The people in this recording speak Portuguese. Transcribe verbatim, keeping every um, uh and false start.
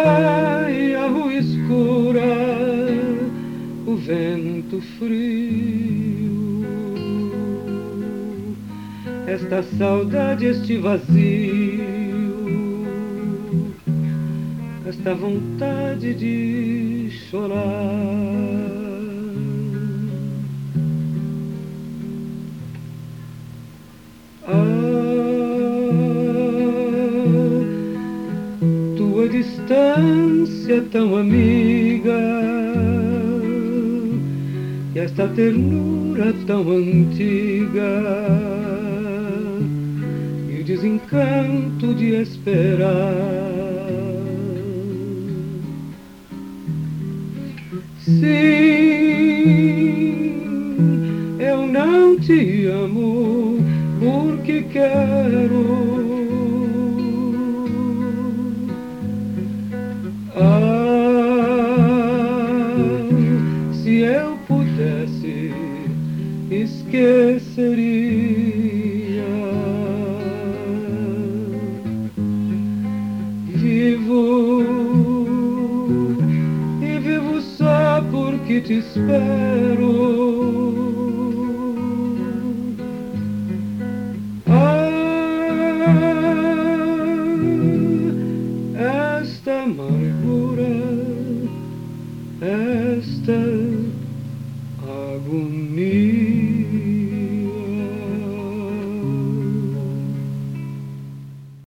Ai, a rua escura, o vento frio, esta saudade, este vazio, esta vontade de chorar. Tua distância tão amiga e esta ternura tão antiga e o desencanto de esperar. Sim, eu não te amo porque quero. Se eu pudesse, esqueceria. Vivo e vivo só porque te espero. Ah, esta amargura, esta agonia.